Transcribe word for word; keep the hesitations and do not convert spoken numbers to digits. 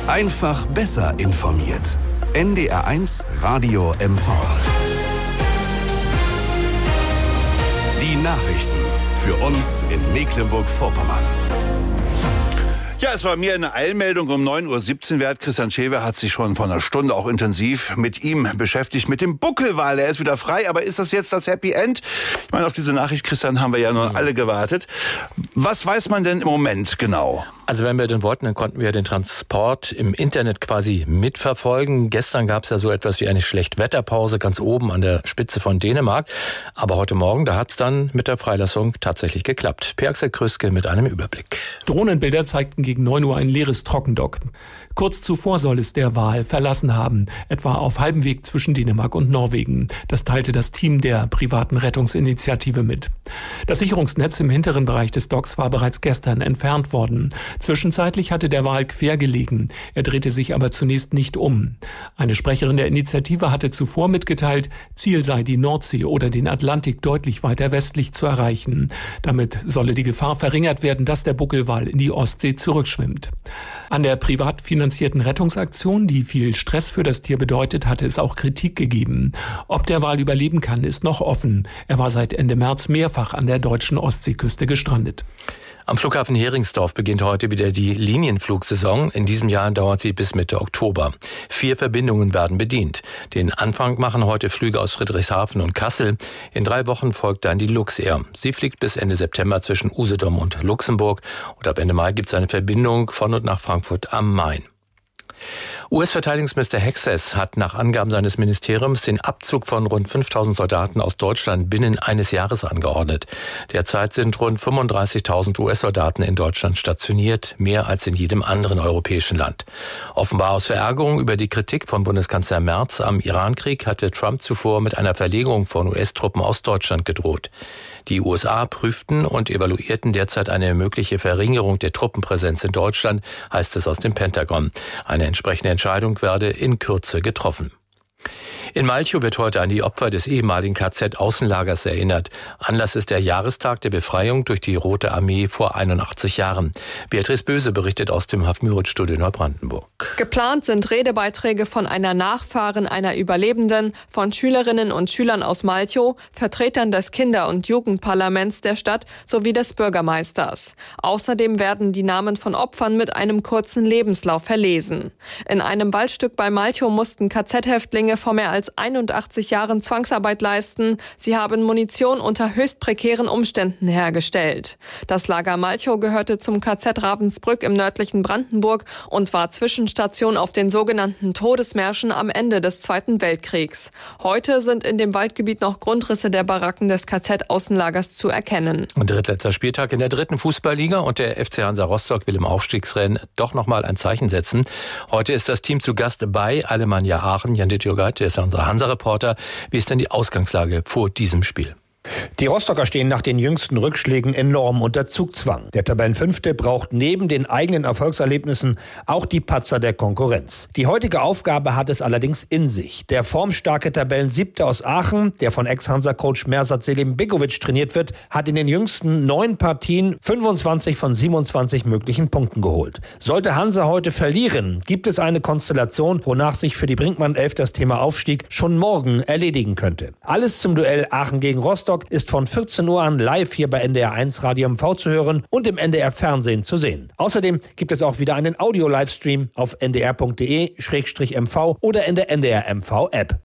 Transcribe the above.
Einfach besser informiert. N D R eins Radio M V. Die Nachrichten für uns in Mecklenburg-Vorpommern. Ja, es war mir eine Eilmeldung um neun Uhr siebzehn wert. Christian Schewe hat sich schon vor einer Stunde auch intensiv mit ihm beschäftigt, mit dem Buckelwal. Er ist wieder frei, aber ist das jetzt das Happy End? Ich meine, auf diese Nachricht, Christian, haben wir ja nur alle gewartet. Was weiß man denn im Moment genau? Also wenn wir denn wollten, dann konnten wir den Transport im Internet quasi mitverfolgen. Gestern gab es ja so etwas wie eine Schlechtwetterpause ganz oben an der Spitze von Dänemark. Aber heute Morgen, da hat es dann mit der Freilassung tatsächlich geklappt. Per-Axel Krüske mit einem Überblick. Drohnenbilder zeigten gegen neun Uhr ein leeres Trockendock. Kurz zuvor soll es der Wal verlassen haben, etwa auf halbem Weg zwischen Dänemark und Norwegen. Das teilte das Team der privaten Rettungsinitiative mit. Das Sicherungsnetz im hinteren Bereich des Docks war bereits gestern entfernt worden. Zwischenzeitlich hatte der Wal quer gelegen. Er drehte sich aber zunächst nicht um. Eine Sprecherin der Initiative hatte zuvor mitgeteilt, Ziel sei die Nordsee oder den Atlantik deutlich weiter westlich zu erreichen. Damit solle die Gefahr verringert werden, dass der Buckelwal in die Ostsee zurückschwimmt. An der privat finanzierten Rettungsaktion, die viel Stress für das Tier bedeutet, hatte es auch Kritik gegeben. Ob der Wal überleben kann, ist noch offen. Er war seit Ende März mehrfach an der deutschen Ostseeküste gestrandet. Am Flughafen Heringsdorf beginnt heute wieder die Linienflugsaison. In diesem Jahr dauert sie bis Mitte Oktober. Vier Verbindungen werden bedient. Den Anfang machen heute Flüge aus Friedrichshafen und Kassel. In drei Wochen folgt dann die Luxair. Sie fliegt bis Ende September zwischen Usedom und Luxemburg. Und ab Ende Mai gibt es eine Verbindung von und nach Frankfurt am Main. U S-Verteidigungsminister Hexes hat nach Angaben seines Ministeriums den Abzug von rund fünftausend Soldaten aus Deutschland binnen eines Jahres angeordnet. Derzeit sind rund fünfunddreißigtausend U S-Soldaten in Deutschland stationiert, mehr als in jedem anderen europäischen Land. Offenbar aus Verärgerung über die Kritik von Bundeskanzler Merz am Irankrieg hatte Trump zuvor mit einer Verlegung von U S-Truppen aus Deutschland gedroht. Die U S A prüften und evaluierten derzeit eine mögliche Verringerung der Truppenpräsenz in Deutschland, heißt es aus dem Pentagon. Eine entsprechende Entscheidung werde in Kürze getroffen. In Malchow wird heute an die Opfer des ehemaligen K Z-Außenlagers erinnert. Anlass ist der Jahrestag der Befreiung durch die Rote Armee vor einundachtzig Jahren. Beatrice Böse berichtet aus dem Haff-Müritz-Studio Neubrandenburg. Geplant sind Redebeiträge von einer Nachfahrin einer Überlebenden, von Schülerinnen und Schülern aus Malchow, Vertretern des Kinder- und Jugendparlaments der Stadt sowie des Bürgermeisters. Außerdem werden die Namen von Opfern mit einem kurzen Lebenslauf verlesen. In einem Waldstück bei Malchow mussten K Z-Häftlinge vor mehr als einundachtzig Jahren Zwangsarbeit leisten. Sie haben Munition unter höchst prekären Umständen hergestellt. Das Lager Malchow gehörte zum K Z Ravensbrück im nördlichen Brandenburg und war Zwischenstation auf den sogenannten Todesmärschen am Ende des Zweiten Weltkriegs. Heute sind in dem Waldgebiet noch Grundrisse der Baracken des K Z-Außenlagers zu erkennen. Und drittletzter Spieltag in der dritten Fußballliga und der F C Hansa Rostock will im Aufstiegsrennen doch nochmal ein Zeichen setzen. Heute ist das Team zu Gast bei Alemannia Aachen. Jan Dittjogait, der ist ja unser Hansa-Reporter. Wie ist denn die Ausgangslage vor diesem Spiel? Die Rostocker stehen nach den jüngsten Rückschlägen enorm unter Zugzwang. Der Tabellenfünfte braucht neben den eigenen Erfolgserlebnissen auch die Patzer der Konkurrenz. Die heutige Aufgabe hat es allerdings in sich. Der formstarke Tabellensiebte aus Aachen, der von Ex-Hansa-Coach Mersat Selimbegovic trainiert wird, hat in den jüngsten neun Partien fünfundzwanzig von siebenundzwanzig möglichen Punkten geholt. Sollte Hansa heute verlieren, gibt es eine Konstellation, wonach sich für die Brinkmann-Elf das Thema Aufstieg schon morgen erledigen könnte. Alles zum Duell Aachen gegen Rostock ist von vierzehn Uhr an live hier bei N D R eins Radio M V zu hören und im N D R Fernsehen zu sehen. Außerdem gibt es auch wieder einen Audio-Livestream auf n d r punkt d e slash m v oder in der N D R M V App.